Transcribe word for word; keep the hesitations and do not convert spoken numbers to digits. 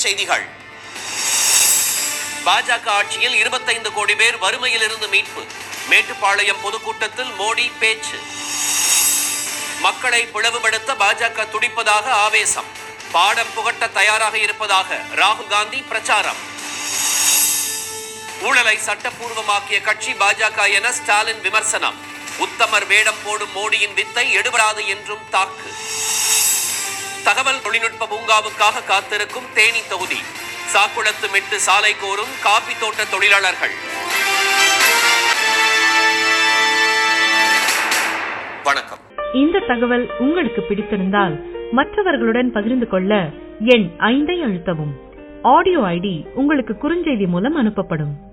செய்திகள். பாஜக ஆட்சியில் இருபத்தைந்து கோடி பேர் வறுமையில் இருந்து மீட்பு. மேட்டுப்பாளையம் பொதுக்கூட்டத்தில் மோடி பேச்சு. மக்களை பிளவுபடுத்த பாஜக துடிப்பதாக ஆவேசம். பாடம் புகட்ட தயாராக இருப்பதாக ராகுல் காந்தி பிரச்சாரம். ஊழலை சட்டப்பூர்வமாக்கிய கட்சி பாஜக என ஸ்டாலின் விமர்சனம். உத்தமர் வேடம் போடும் மோடியின் வித்தை எடுபடாது என்றும் தாக்கு. தகவல் தொழில்நுட்ப பூங்காவுக்காக காத்திருக்கும் தேனி தொகுதி. சாக்குளத்து மெட்டு சாலை கோரும் காபி தோட்ட தொழிலாளர்கள். வணக்கம். இந்த தகவல் உங்களுக்கு பிடித்திருந்தால் மற்றவர்களுடன் பகிர்ந்து கொள்ள எண் ஐந்தை அழுத்தவும். ஆடியோ ஐடி உங்களுக்கு குறுஞ்செய்தி மூலம் அனுப்பப்படும்.